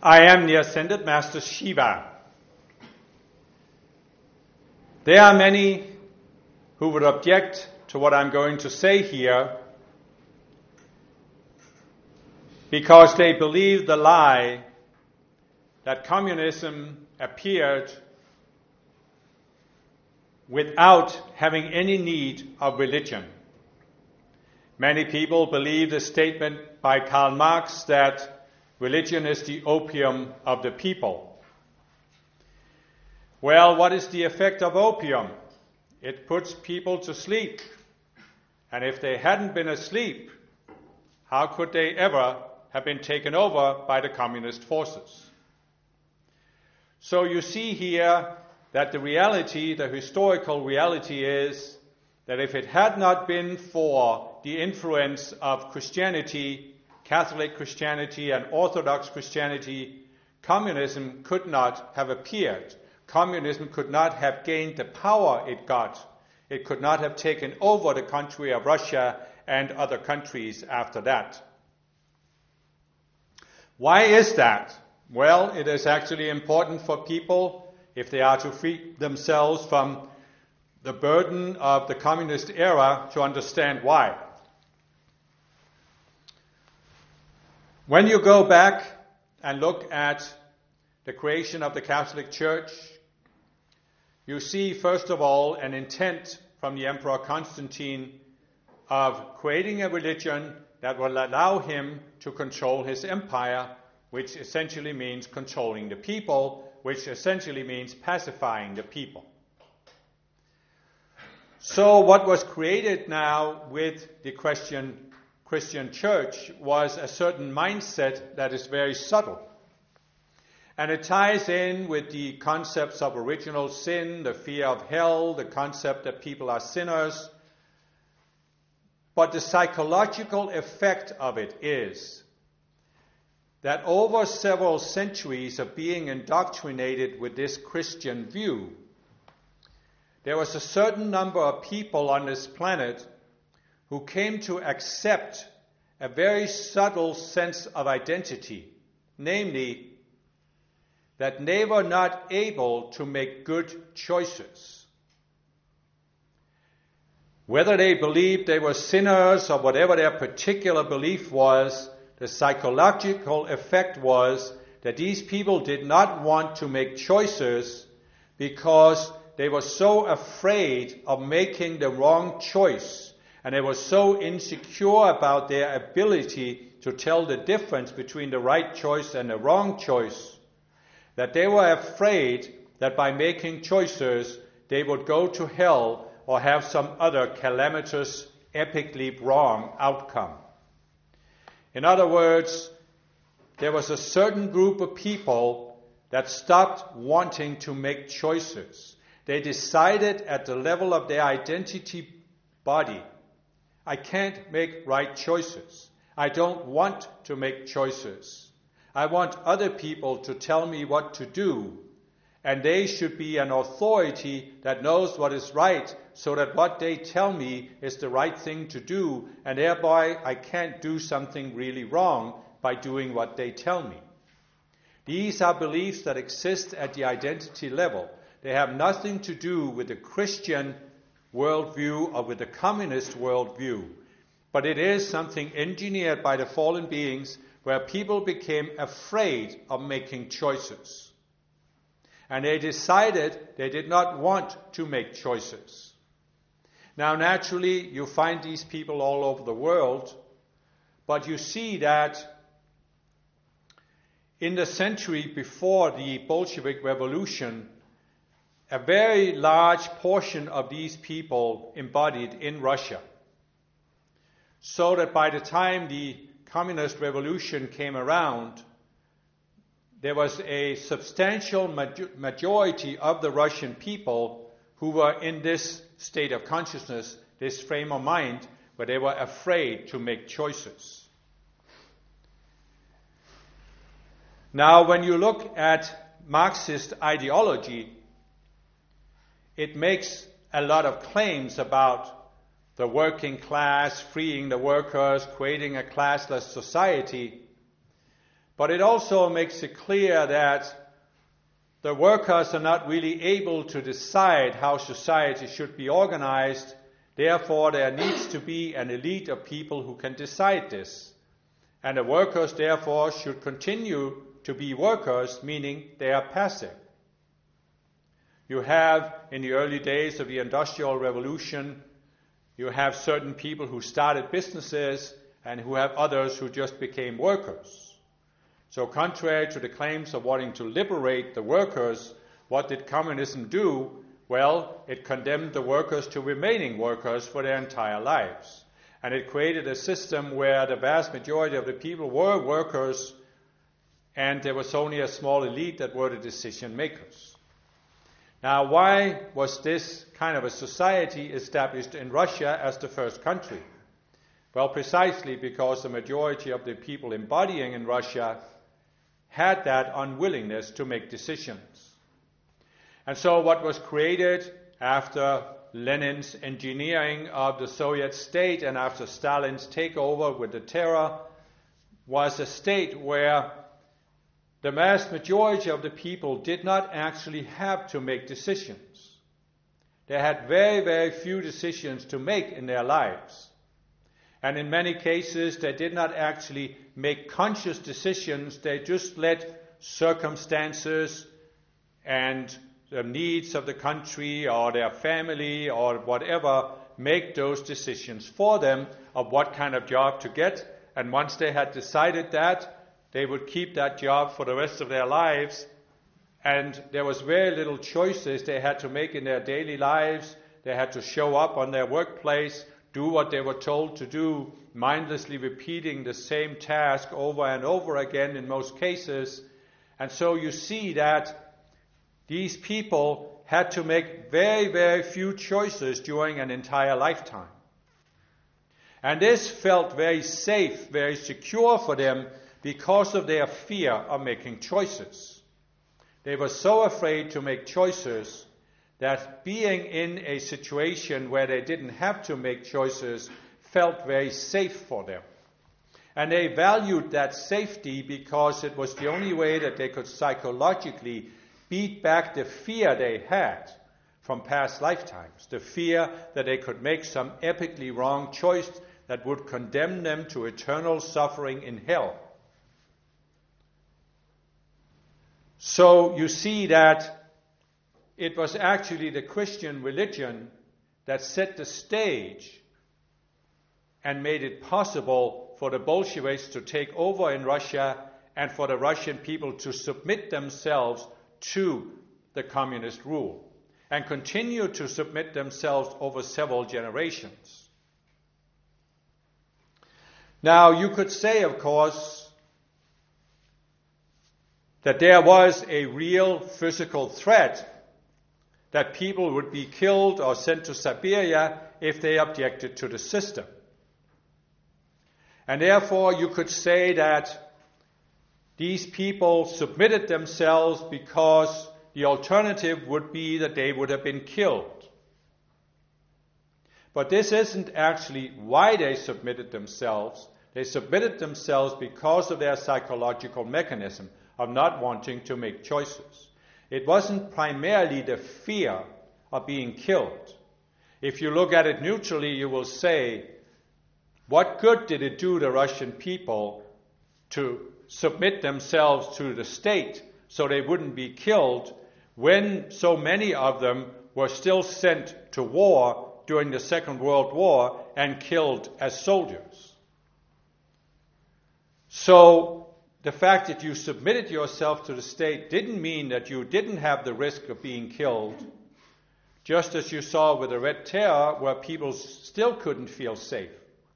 I am the Ascended Master Shiva. There are many who would object to what I'm going to say here because they believe the lie that communism appeared without having any need of religion. Many people believe the statement by Karl Marx that religion is the opium of the people. Well, what is the effect of opium? It puts people to sleep. And if they hadn't been asleep, how could they ever have been taken over by the communist forces? So you see here that the reality, the historical reality is that if it had not been for the influence of Christianity, Catholic Christianity and Orthodox Christianity, communism could not have appeared. Communism could not have gained the power it got. It could not have taken over the country of Russia and other countries after that. Why is that? Well, it is actually important for people, if they are to free themselves from the burden of the communist era, to understand why. When you go back and look at the creation of the Catholic Church, you see, first of all, an intent from the Emperor Constantine of creating a religion that will allow him to control his empire, which essentially means controlling the people, which essentially means pacifying the people. So what was created now with the Christian church was a certain mindset that is very subtle. And it ties in with the concepts of original sin, the fear of hell, the concept that people are sinners. But the psychological effect of it is that over several centuries of being indoctrinated with this Christian view, there was a certain number of people on this planet who came to accept a very subtle sense of identity, namely, that they were not able to make good choices. Whether they believed they were sinners or whatever their particular belief was, the psychological effect was that these people did not want to make choices because they were so afraid of making the wrong choice, and they were so insecure about their ability to tell the difference between the right choice and the wrong choice, that they were afraid that by making choices they would go to hell or have some other calamitous, epically wrong outcome. In other words, there was a certain group of people that stopped wanting to make choices. They decided at the level of their identity body, I can't make right choices. I don't want to make choices. I want other people to tell me what to do, and they should be an authority that knows what is right, so that what they tell me is the right thing to do, and thereby I can't do something really wrong by doing what they tell me. These are beliefs that exist at the identity level. They have nothing to do with the Christian worldview or with the communist worldview, but it is something engineered by the fallen beings where people became afraid of making choices. And they decided they did not want to make choices. Now, naturally, you find these people all over the world, but you see that in the century before the Bolshevik Revolution, a very large portion of these people embodied in Russia. So that by the time the Communist Revolution came around, there was a substantial majority of the Russian people who were in this state of consciousness, this frame of mind, where they were afraid to make choices. Now, when you look at Marxist ideology, it makes a lot of claims about the working class, freeing the workers, creating a classless society. But it also makes it clear that the workers are not really able to decide how society should be organized. Therefore, there needs to be an elite of people who can decide this. And the workers, therefore, should continue to be workers, meaning they are passive. You have, in the early days of the Industrial Revolution, you have certain people who started businesses and who have others who just became workers. So contrary to the claims of wanting to liberate the workers, what did communism do? Well, it condemned the workers to remaining workers for their entire lives. And it created a system where the vast majority of the people were workers and there was only a small elite that were the decision makers. Now, why was this kind of a society established in Russia as the first country? Well, precisely because the majority of the people embodying in Russia had that unwillingness to make decisions. And so what was created after Lenin's engineering of the Soviet state and after Stalin's takeover with the terror was a state where the vast majority of the people did not actually have to make decisions. They had very, very few decisions to make in their lives. And in many cases, they did not actually make conscious decisions. They just let circumstances and the needs of the country or their family or whatever make those decisions for them of what kind of job to get. And once they had decided that, they would keep that job for the rest of their lives. And there was very little choices they had to make in their daily lives. They had to show up on their workplace, do what they were told to do, mindlessly repeating the same task over and over again in most cases. And so you see that these people had to make very, very few choices during an entire lifetime. And this felt very safe, very secure for them because of their fear of making choices. They were so afraid to make choices that being in a situation where they didn't have to make choices felt very safe for them. And they valued that safety because it was the only way that they could psychologically beat back the fear they had from past lifetimes, the fear that they could make some epically wrong choice that would condemn them to eternal suffering in hell. So you see that it was actually the Christian religion that set the stage and made it possible for the Bolsheviks to take over in Russia and for the Russian people to submit themselves to the communist rule and continue to submit themselves over several generations. Now, you could say, of course, that there was a real physical threat that people would be killed or sent to Siberia if they objected to the system. And therefore, you could say that these people submitted themselves because the alternative would be that they would have been killed. But this isn't actually why they submitted themselves. They submitted themselves because of their psychological mechanism of not wanting to make choices. It wasn't primarily the fear of being killed. If you look at it neutrally, you will say, what good did it do the Russian people to submit themselves to the state so they wouldn't be killed when so many of them were still sent to war during the Second World War and killed as soldiers? So the fact that you submitted yourself to the state didn't mean that you didn't have the risk of being killed, just as you saw with the Red Terror, where people still couldn't feel safe.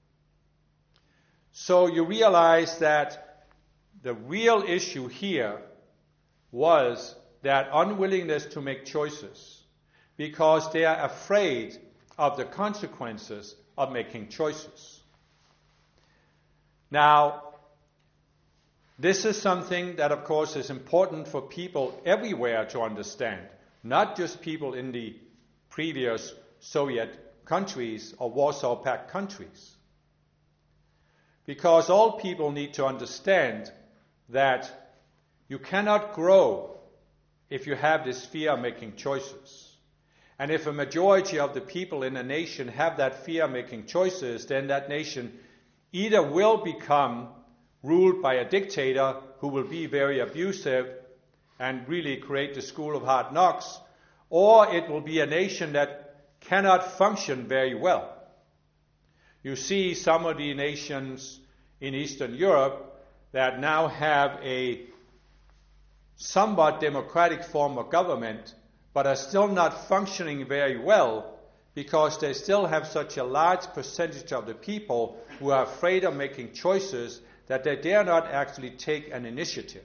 So you realize that the real issue here was that unwillingness to make choices because they are afraid of the consequences of making choices. Now, this is something that, of course, is important for people everywhere to understand, not just people in the previous Soviet countries or Warsaw Pact countries. Because all people need to understand that you cannot grow if you have this fear of making choices. And if a majority of the people in a nation have that fear of making choices, then that nation either will become ruled by a dictator who will be very abusive and really create the school of hard knocks, or it will be a nation that cannot function very well. You see some of the nations in Eastern Europe that now have a somewhat democratic form of government, but are still not functioning very well because they still have such a large percentage of the people who are afraid of making choices that they dare not actually take an initiative.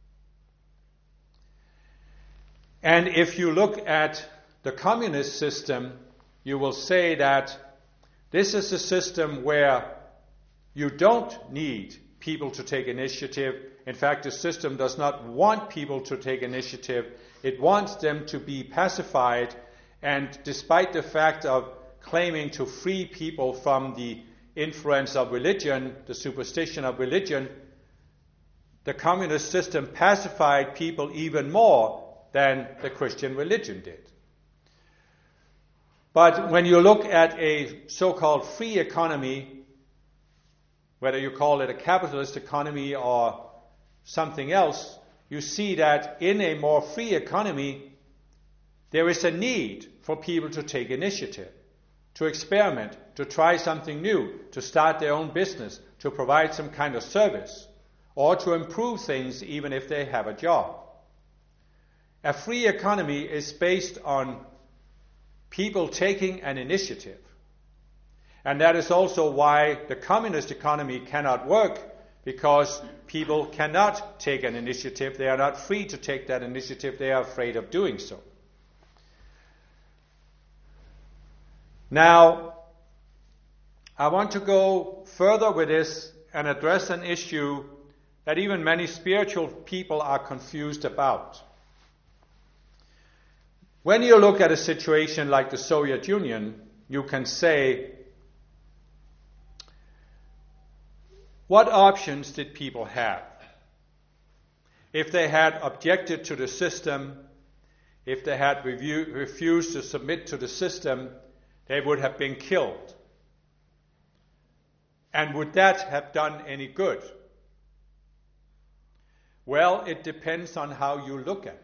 And if you look at the communist system, you will say that this is a system where you don't need people to take initiative. In fact, the system does not want people to take initiative. It wants them to be pacified, and despite the fact of claiming to free people from the influence of religion, the superstition of religion, the communist system pacified people even more than the Christian religion did. But when you look at a so-called free economy, whether you call it a capitalist economy or something else, you see that in a more free economy, there is a need for people to take initiative, to experiment, to try something new, to start their own business, to provide some kind of service, or to improve things even if they have a job. A free economy is based on people taking an initiative. And that is also why the communist economy cannot work, because people cannot take an initiative. They are not free to take that initiative. They are afraid of doing so. Now, I want to go further with this and address an issue that even many spiritual people are confused about. When you look at a situation like the Soviet Union, you can say, what options did people have? If they had objected to the system, if they had refused to submit to the system, they would have been killed. And would that have done any good? Well, it depends on how you look at it.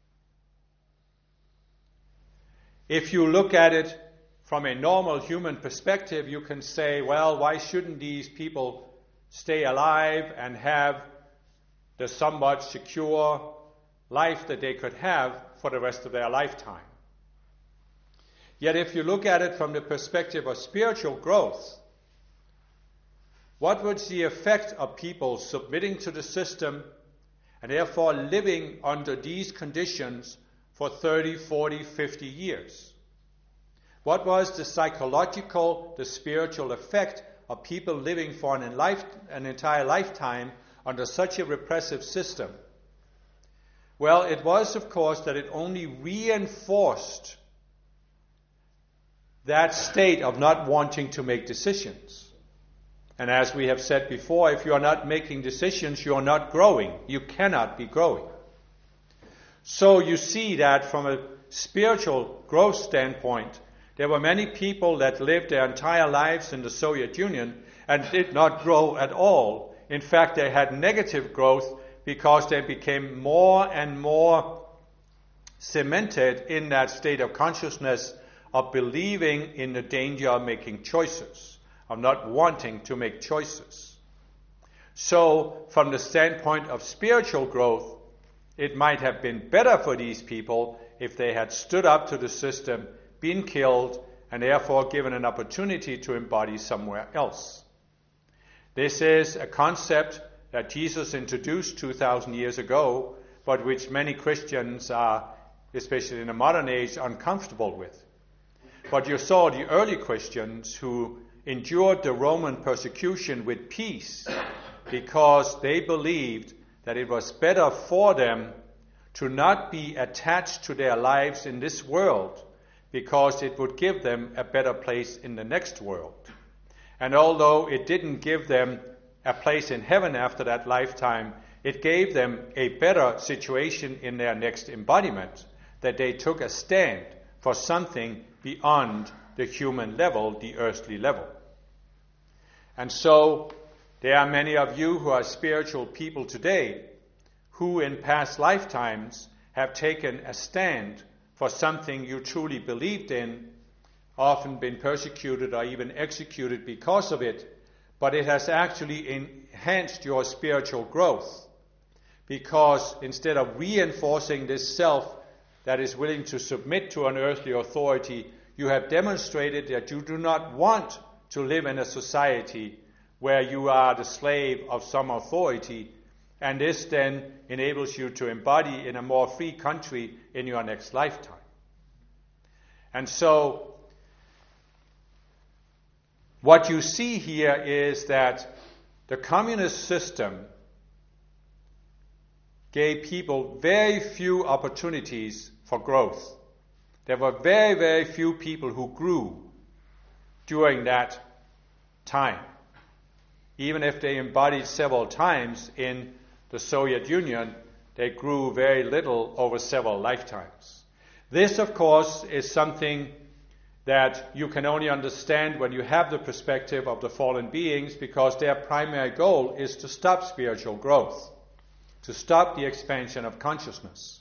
If you look at it from a normal human perspective, you can say, well, why shouldn't these people stay alive and have the somewhat secure life that they could have for the rest of their lifetime? Yet if you look at it from the perspective of spiritual growth, what was the effect of people submitting to the system and therefore living under these conditions for 30, 40, 50 years? What was the psychological, the spiritual effect of people living for an entire lifetime under such a repressive system? Well, it was, of course, that it only reinforced that state of not wanting to make decisions. And as we have said before, if you are not making decisions, you are not growing. You cannot be growing. So you see that from a spiritual growth standpoint, there were many people that lived their entire lives in the Soviet Union and did not grow at all. In fact, they had negative growth because they became more and more cemented in that state of consciousness of believing in the danger of making choices, of not wanting to make choices. So, from the standpoint of spiritual growth, it might have been better for these people if they had stood up to the system, been killed, and therefore given an opportunity to embody somewhere else. This is a concept that Jesus introduced 2,000 years ago, but which many Christians are, especially in the modern age, uncomfortable with. But you saw the early Christians who endured the Roman persecution with peace because they believed that it was better for them to not be attached to their lives in this world, because it would give them a better place in the next world. And although it didn't give them a place in heaven after that lifetime, it gave them a better situation in their next embodiment, that they took a stand for something beyond the human level, the earthly level. And so there are many of you who are spiritual people today who in past lifetimes have taken a stand for something you truly believed in, often been persecuted or even executed because of it, but it has actually enhanced your spiritual growth, because instead of reinforcing this self that is willing to submit to an earthly authority, you have demonstrated that you do not want to live in a society where you are the slave of some authority, and this then enables you to embody in a more free country in your next lifetime. And so, what you see here is that the communist system gave people very few opportunities for growth. There were very, very few people who grew during that time. Even if they embodied several times in the Soviet Union, they grew very little over several lifetimes. This, of course, is something that you can only understand when you have the perspective of the fallen beings, because their primary goal is to stop spiritual growth, to stop the expansion of consciousness.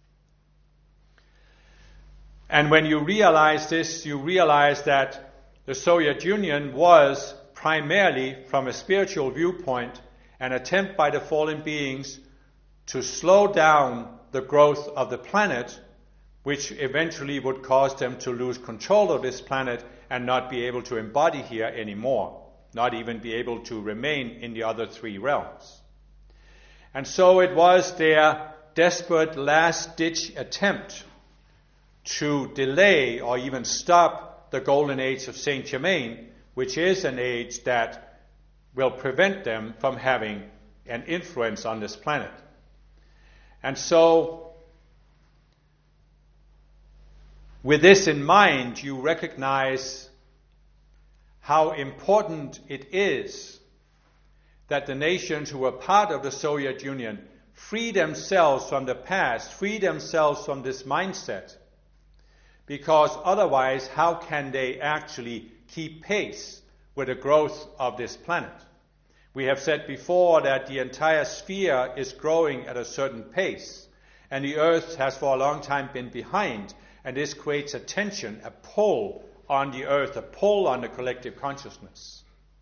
And when you realize this, you realize that the Soviet Union was primarily, from a spiritual viewpoint, an attempt by the fallen beings to slow down the growth of the planet, which eventually would cause them to lose control of this planet and not be able to embody here anymore, not even be able to remain in the other three realms. And so it was their desperate last-ditch attempt to delay or even stop the golden age of Saint Germain, which is an age that will prevent them from having an influence on this planet. And so, with this in mind, you recognize how important it is that the nations who were part of the Soviet Union free themselves from the past, free themselves from this mindset, because otherwise, how can they actually keep pace with the growth of this planet? We have said before that the entire sphere is growing at a certain pace, and the Earth has for a long time been behind, and this creates a tension, a pull on the Earth, a pull on the collective consciousness.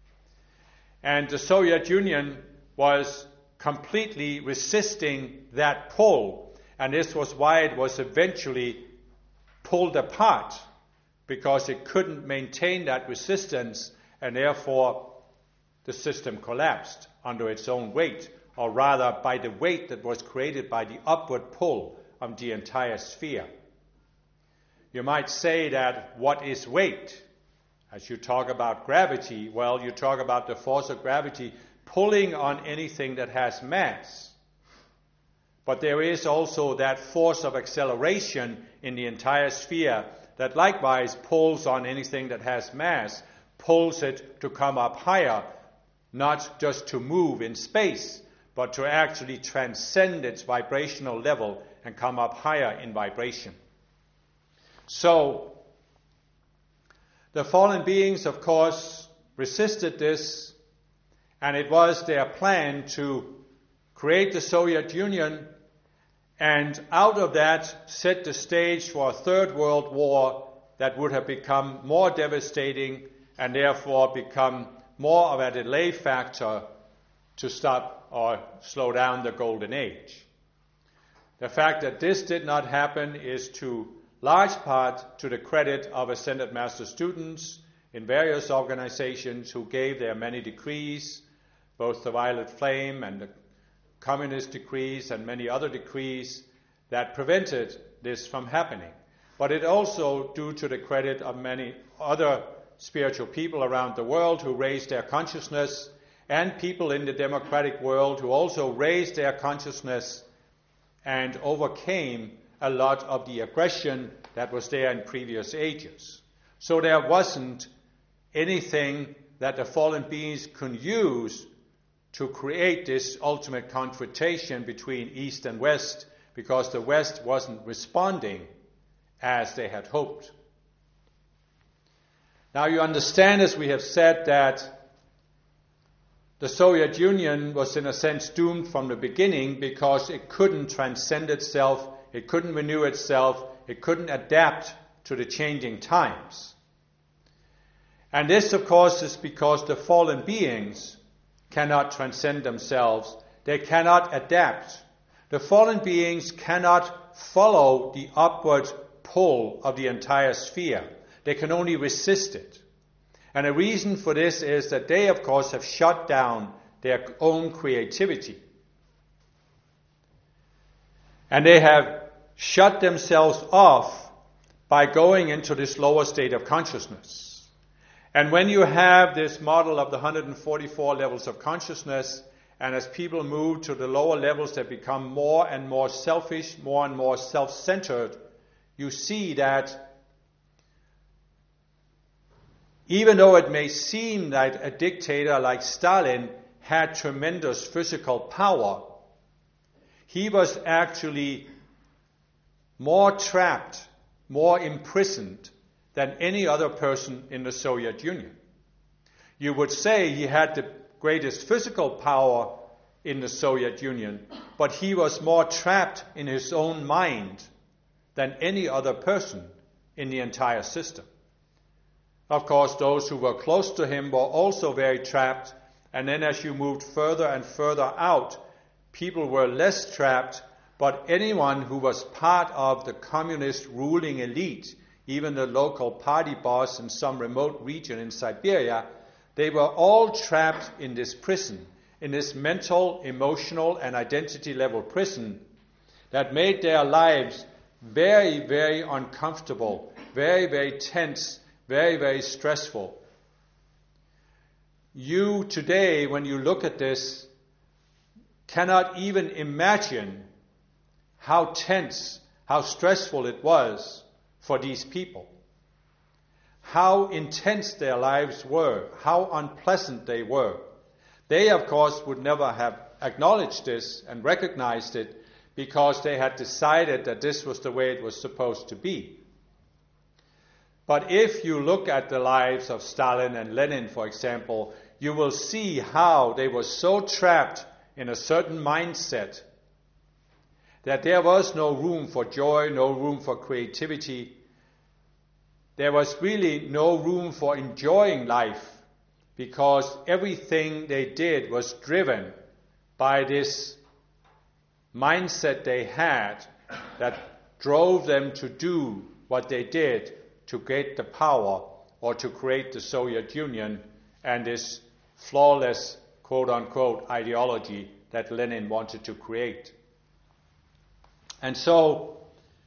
And the Soviet Union was completely resisting that pull, and this was why it was eventually pulled apart, because it couldn't maintain that resistance, and therefore the system collapsed under its own weight, or rather by the weight that was created by the upward pull of the entire sphere. You might say that what is weight? As you talk about gravity, well, you talk about the force of gravity pulling on anything that has mass. But there is also that force of acceleration in the entire sphere that likewise pulls on anything that has mass, pulls it to come up higher, not just to move in space, but to actually transcend its vibrational level and come up higher in vibration. So, the fallen beings, of course, resisted this, and it was their plan to create the Soviet Union, and out of that set the stage for a third world war that would have become more devastating and therefore become more of a delay factor to stop or slow down the golden age. The fact that this did not happen is to large part to the credit of Ascended Master students in various organizations who gave their many decrees, both the Violet Flame and the Communist decrees and many other decrees that prevented this from happening. But it also due to the credit of many other spiritual people around the world who raised their consciousness, and people in the democratic world who also raised their consciousness and overcame a lot of the aggression that was there in previous ages. So there wasn't anything that the fallen beings could use to create this ultimate confrontation between East and West, because the West wasn't responding as they had hoped. Now you understand, as we have said, that the Soviet Union was in a sense doomed from the beginning because it couldn't transcend itself, it couldn't renew itself, it couldn't adapt to the changing times. And this, of course, is because the fallen beings cannot transcend themselves, they cannot adapt. The fallen beings cannot follow the upward pull of the entire sphere. They can only resist it. And the reason for this is that they, of course, have shut down their own creativity. And they have shut themselves off by going into this lower state of consciousness. And when you have this model of the 144 levels of consciousness, and as people move to the lower levels, they become more and more selfish, more and more self-centered, you see that even though it may seem that a dictator like Stalin had tremendous physical power, he was actually more trapped, more imprisoned than any other person in the Soviet Union. You would say he had the greatest physical power in the Soviet Union, but he was more trapped in his own mind than any other person in the entire system. Of course, those who were close to him were also very trapped, and then as you moved further and further out, people were less trapped, but anyone who was part of the communist ruling elite, even the local party boss in some remote region in Siberia, they were all trapped in this prison, in this mental, emotional, and identity level prison that made their lives very, very uncomfortable, very, very tense, very, very stressful. You today, when you look at this, cannot even imagine how tense, how stressful it was for these people. How intense their lives were, how unpleasant they were. They, of course, would never have acknowledged this and recognized it because they had decided that this was the way it was supposed to be. But if you look at the lives of Stalin and Lenin, for example, you will see how they were so trapped in a certain mindset that there was no room for joy, no room for creativity. There was really no room for enjoying life because everything they did was driven by this mindset they had that drove them to do what they did to get the power or to create the Soviet Union and this flawless, quote-unquote, ideology that Lenin wanted to create. And so,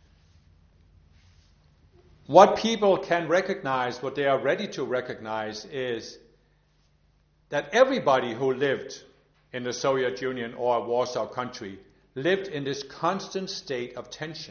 what people can recognize, what they are ready to recognize, is that everybody who lived in the Soviet Union or a Warsaw country lived in this constant state of tension.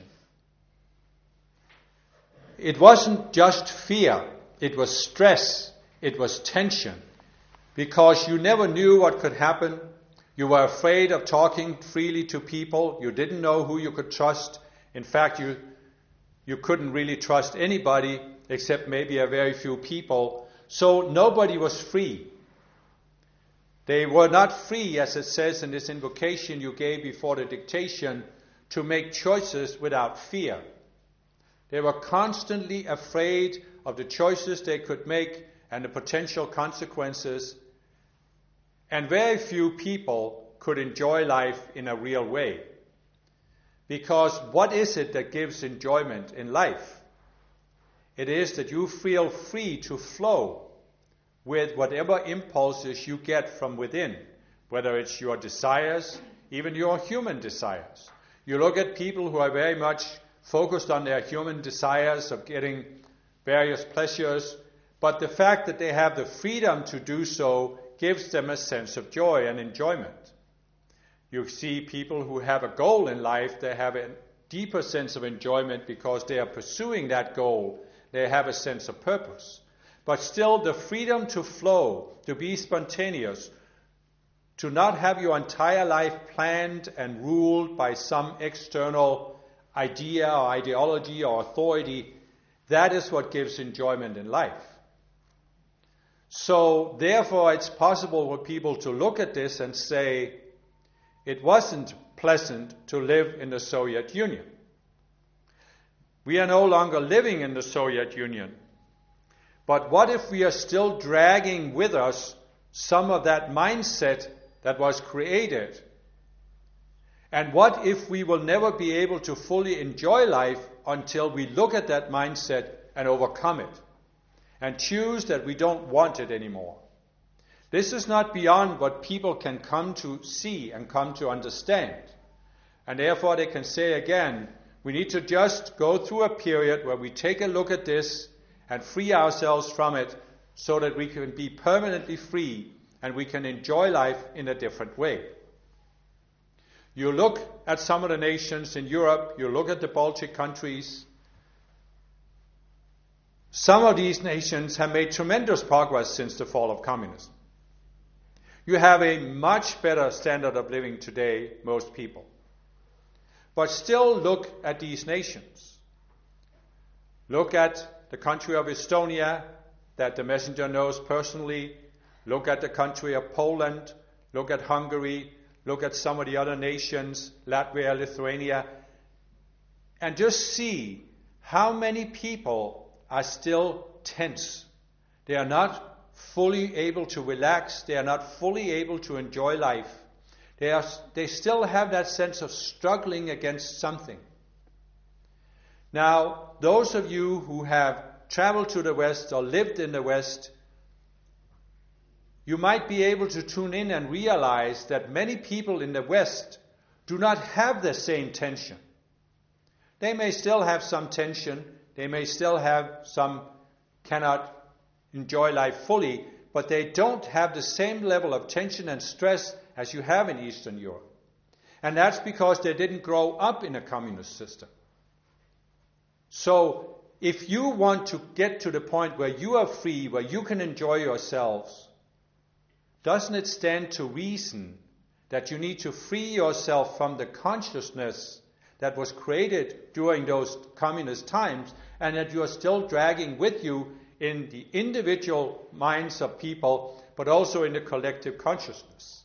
It wasn't just fear, it was stress, it was tension, because you never knew what could happen. You were afraid of talking freely to people. You didn't know who you could trust. In fact, you couldn't really trust anybody except maybe a very few people. So nobody was free. They were not free, as it says in this invocation you gave before the dictation, to make choices without fear. They were constantly afraid of the choices they could make and the potential consequences. And very few people could enjoy life in a real way. Because what is it that gives enjoyment in life? It is that you feel free to flow with whatever impulses you get from within, whether it's your desires, even your human desires. You look at people who are very much focused on their human desires of getting various pleasures, but the fact that they have the freedom to do so gives them a sense of joy and enjoyment. You see people who have a goal in life, they have a deeper sense of enjoyment because they are pursuing that goal. They have a sense of purpose. But still, the freedom to flow, to be spontaneous, to not have your entire life planned and ruled by some external idea or ideology or authority, that is what gives enjoyment in life. So therefore it's possible for people to look at this and say, it wasn't pleasant to live in the Soviet Union. We are no longer living in the Soviet Union. But what if we are still dragging with us some of that mindset that was created? And what if we will never be able to fully enjoy life until we look at that mindset and overcome it and choose that we don't want it anymore? This is not beyond what people can come to see and come to understand. And therefore they can say again, we need to just go through a period where we take a look at this and free ourselves from it so that we can be permanently free and we can enjoy life in a different way. You look at some of the nations in Europe, you look at the Baltic countries. Some of these nations have made tremendous progress since the fall of communism. You have a much better standard of living today, most people. But still look at these nations. Look at the country of Estonia, that the messenger knows personally. Look at the country of Poland. Look at Hungary. Look at some of the other nations, Latvia, Lithuania. And just see how many people are still tense. They are not fully able to relax. They are not fully able to enjoy life. They still have that sense of struggling against something. Now, those of you who have traveled to the West or lived in the West, you might be able to tune in and realize that many people in the West do not have the same tension. They may still have some tension. They may still have some cannot enjoy life fully, but they don't have the same level of tension and stress as you have in Eastern Europe. And that's because they didn't grow up in a communist system. So if you want to get to the point where you are free, where you can enjoy yourselves, doesn't it stand to reason that you need to free yourself from the consciousness that was created during those communist times and that you are still dragging with you in the individual minds of people, but also in the collective consciousness?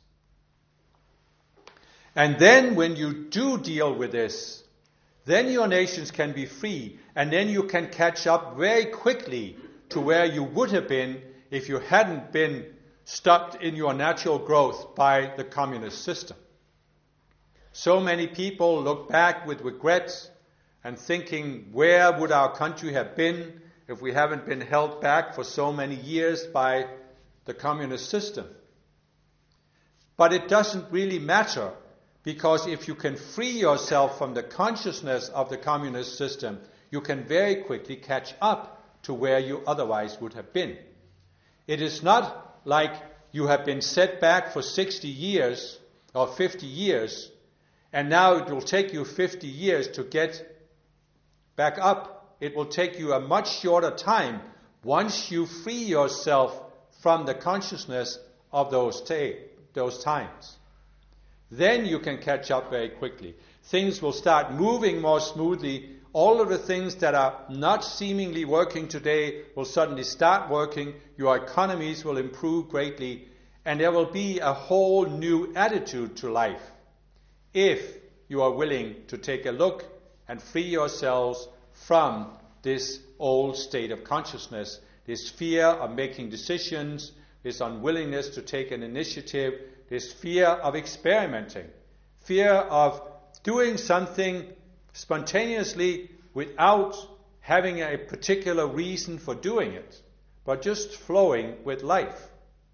And then when you do deal with this, then your nations can be free, and then you can catch up very quickly to where you would have been if you hadn't been stopped in your natural growth by the communist system. So many people look back with regret and thinking, where would our country have been if we haven't been held back for so many years by the communist system? But it doesn't really matter, because if you can free yourself from the consciousness of the communist system, you can very quickly catch up to where you otherwise would have been. It is not like you have been set back for 60 years or 50 years, and now it will take you 50 years to get back up. It will take you a much shorter time once you free yourself from the consciousness of those times. Then you can catch up very quickly. Things will start moving more smoothly. All of the things that are not seemingly working today will suddenly start working. Your economies will improve greatly. And there will be a whole new attitude to life if you are willing to take a look and free yourselves from this old state of consciousness, this fear of making decisions, this unwillingness to take an initiative, this fear of experimenting, fear of doing something spontaneously without having a particular reason for doing it, but just flowing with life.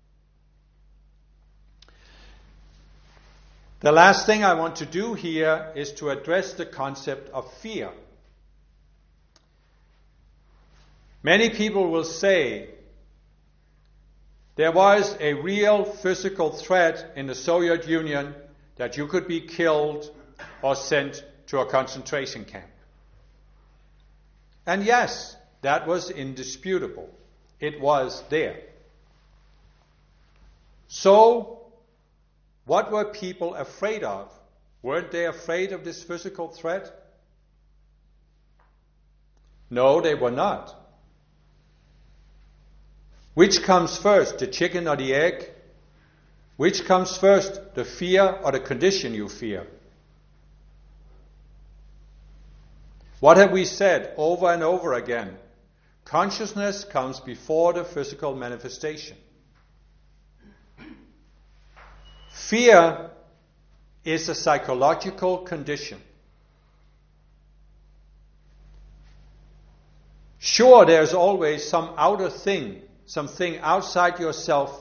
The last thing I want to do here is to address the concept of fear. Many people will say there was a real physical threat in the Soviet Union that you could be killed or sent to a concentration camp. And yes, that was indisputable. It was there. So, What were people afraid of? Weren't they afraid of this physical threat? No, they were not. Which comes first, the chicken or the egg? Which comes first, the fear or the condition you fear? What have we said over and over again? Consciousness comes before the physical manifestation. Fear is a psychological condition. Sure, there's always some outer thing, something outside yourself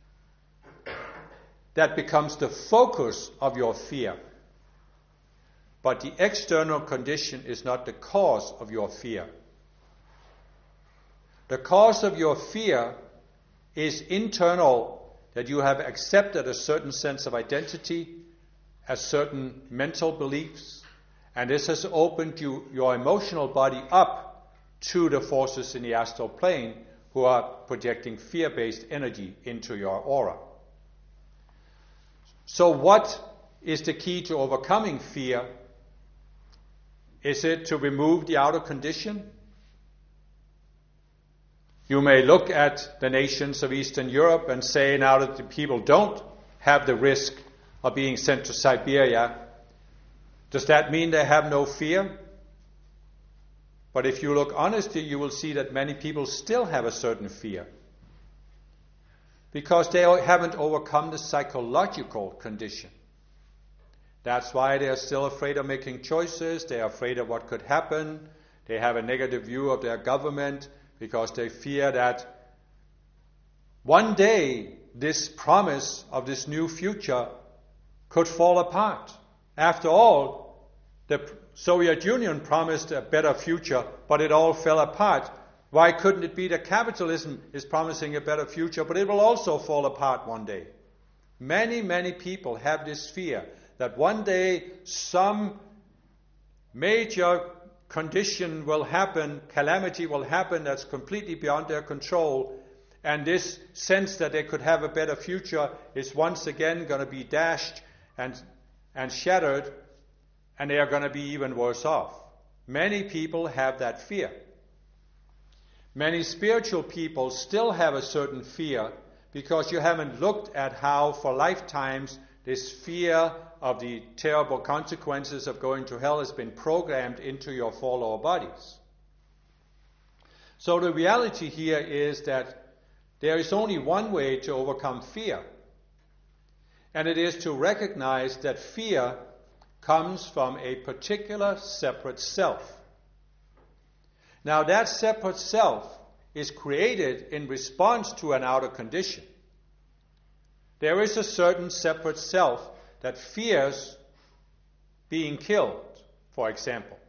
that becomes the focus of your fear. But the external condition is not the cause of your fear. The cause of your fear is internal, that you have accepted a certain sense of identity, a certain mental beliefs, and this has opened your emotional body up to the forces in the astral plane who are projecting fear-based energy into your aura. So what is the key to overcoming fear? Is it to remove the outer condition? You may look at the nations of Eastern Europe and say now that the people don't have the risk of being sent to Siberia, does that mean they have no fear? But if you look honestly, you will see that many people still have a certain fear. Because they haven't overcome the psychological condition. That's why they are still afraid of making choices, they are afraid of what could happen, they have a negative view of their government, because they fear that one day this promise of this new future could fall apart. After all, the Soviet Union promised a better future, but it all fell apart. Why couldn't it be that capitalism is promising a better future, but it will also fall apart one day? Many, many people have this fear that one day some major condition will happen, calamity will happen that's completely beyond their control, and this sense that they could have a better future is once again going to be dashed and shattered, and they are going to be even worse off. Many people have that fear. Many spiritual people still have a certain fear because you haven't looked at how for lifetimes this fear of the terrible consequences of going to hell has been programmed into your four lower bodies. So the reality here is that there is only one way to overcome fear, and it is to recognize that fear comes from a particular separate self. Now that separate self is created in response to an outer condition. There is a certain separate self that fears being killed, for example.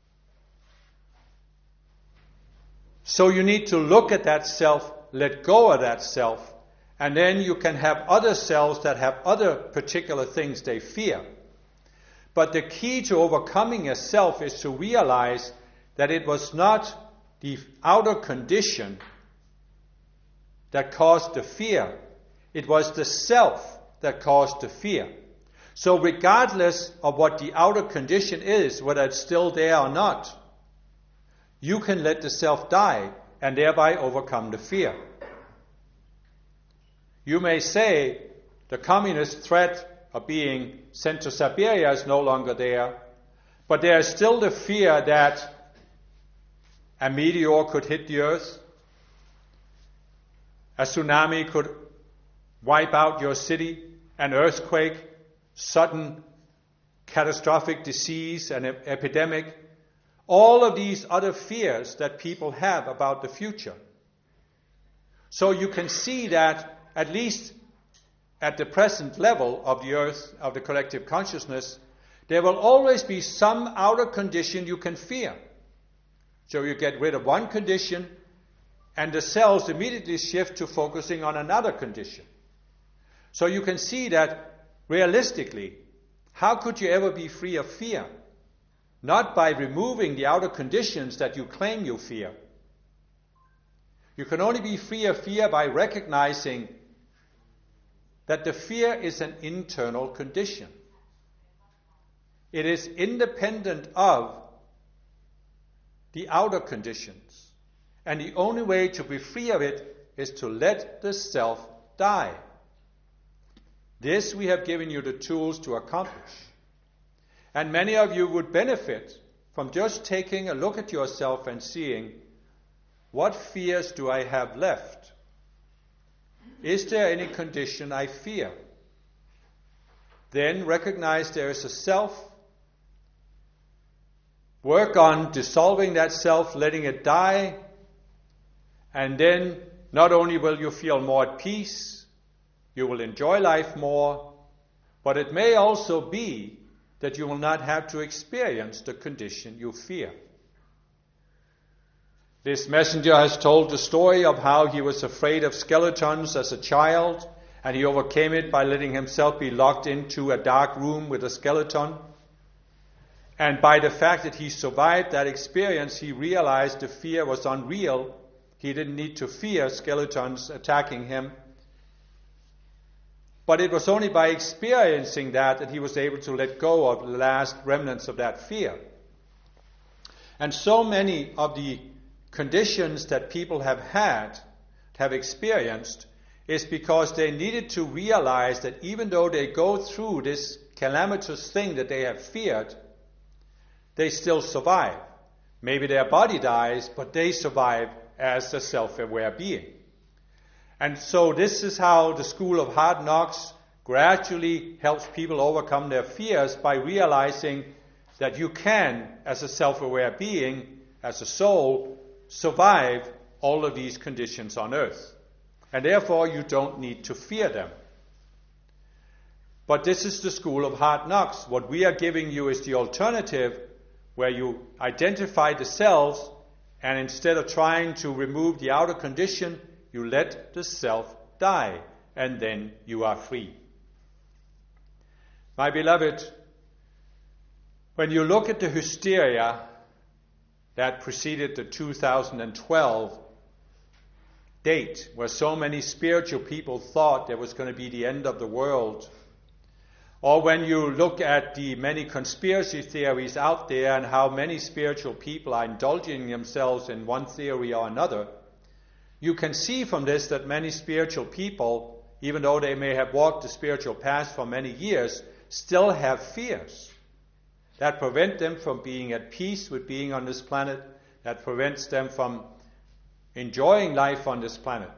So you need to look at that self, let go of that self, and then you can have other selves that have other particular things they fear. But the key to overcoming a self is to realize that it was not the outer condition that caused the fear. It was the self that caused the fear. So regardless of what the outer condition is, whether it's still there or not, you can let the self die and thereby overcome the fear. You may say the communist threat of being sent to Siberia is no longer there, but there is still the fear that a meteor could hit the earth, a tsunami could wipe out your city, an earthquake, sudden catastrophic disease, an epidemic, all of these other fears that people have about the future. So you can see that at least at the present level of the earth, of the collective consciousness, there will always be some outer condition you can fear. So you get rid of one condition and the cells immediately shift to focusing on another condition. So you can see that realistically, how could you ever be free of fear? Not by removing the outer conditions that you claim you fear. You can only be free of fear by recognizing that the fear is an internal condition. It is independent of the outer conditions. And the only way to be free of it is to let the self die. This we have given you the tools to accomplish. And many of you would benefit from just taking a look at yourself and seeing, what fears do I have left? Is there any condition I fear? Then recognize there is a self. Work on dissolving that self, letting it die. And then not only will you feel more at peace, you will enjoy life more, but it may also be that you will not have to experience the condition you fear. This messenger has told the story of how he was afraid of skeletons as a child, and he overcame it by letting himself be locked into a dark room with a skeleton. And by the fact that he survived that experience, he realized the fear was unreal. He didn't need to fear skeletons attacking him. But it was only by experiencing that he was able to let go of the last remnants of that fear. And so many of the conditions that people have experienced, is because they needed to realize that even though they go through this calamitous thing that they have feared, they still survive. Maybe their body dies, but they survive as a self-aware being. And so this is how the School of Hard Knocks gradually helps people overcome their fears by realizing that you can, as a self-aware being, as a soul, survive all of these conditions on earth. And therefore you don't need to fear them. But this is the School of Hard Knocks. What we are giving you is the alternative, where you identify the selves, and instead of trying to remove the outer condition, you let the self die, and then you are free. My beloved, when you look at the hysteria that preceded the 2012 date, where so many spiritual people thought there was going to be the end of the world, or when you look at the many conspiracy theories out there and how many spiritual people are indulging themselves in one theory or another, you can see from this that many spiritual people, even though they may have walked the spiritual path for many years, still have fears that prevent them from being at peace with being on this planet, that prevents them from enjoying life on this planet.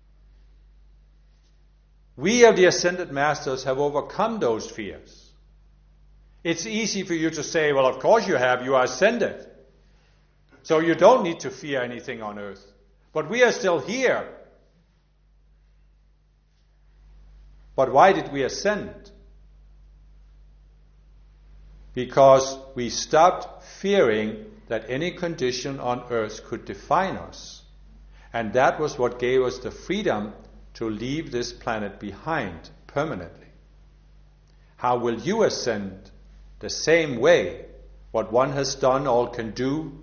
We of the Ascended Masters have overcome those fears. It's easy for you to say, well, of course you have, you are ascended. So you don't need to fear anything on earth. But we are still here. But why did we ascend? Because we stopped fearing that any condition on earth could define us. And that was what gave us the freedom to leave this planet behind permanently. How will you ascend? The same way. What one has done, all can do.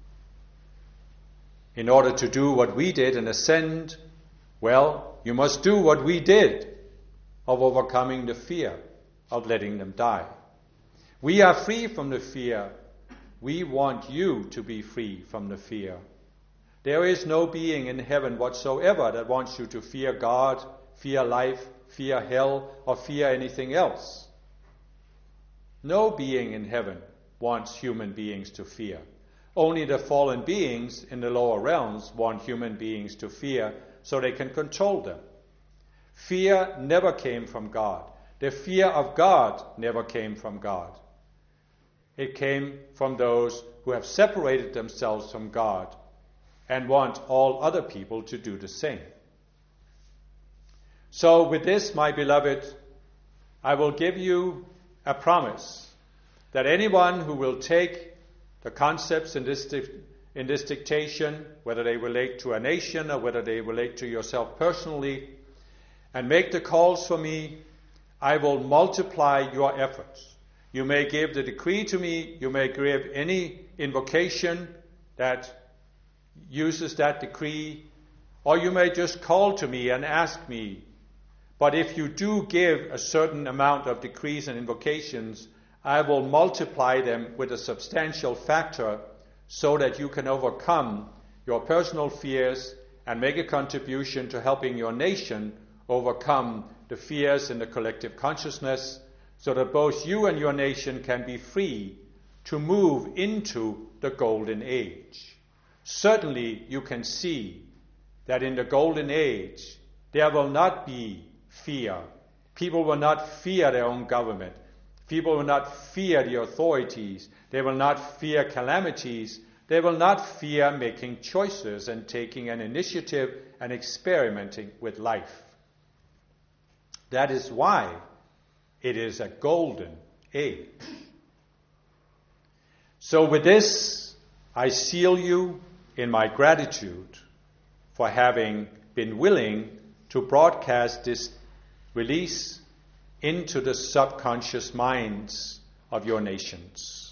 In order to do what we did and ascend, well, you must do what we did of overcoming the fear of letting them die. We are free from the fear. We want you to be free from the fear. There is no being in heaven whatsoever that wants you to fear God, fear life, fear hell, or fear anything else. No being in heaven wants human beings to fear. Only the fallen beings in the lower realms want human beings to fear so they can control them. Fear never came from God. The fear of God never came from God. It came from those who have separated themselves from God and want all other people to do the same. So with this, my beloved, I will give you a promise that anyone who will take the concepts in this dictation, whether they relate to a nation or whether they relate to yourself personally, and make the calls for me, I will multiply your efforts. You may give the decree to me, you may give any invocation that uses that decree, or you may just call to me and ask me. But if you do give a certain amount of decrees and invocations, I will multiply them with a substantial factor so that you can overcome your personal fears and make a contribution to helping your nation overcome the fears in the collective consciousness, so that both you and your nation can be free to move into the golden age. Certainly you can see that in the golden age there will not be fear. People will not fear their own government. People will not fear the authorities. They will not fear calamities. They will not fear making choices and taking an initiative and experimenting with life. That is why it is a golden age. So with this, I seal you in my gratitude for having been willing to broadcast this release into the subconscious minds of your nations.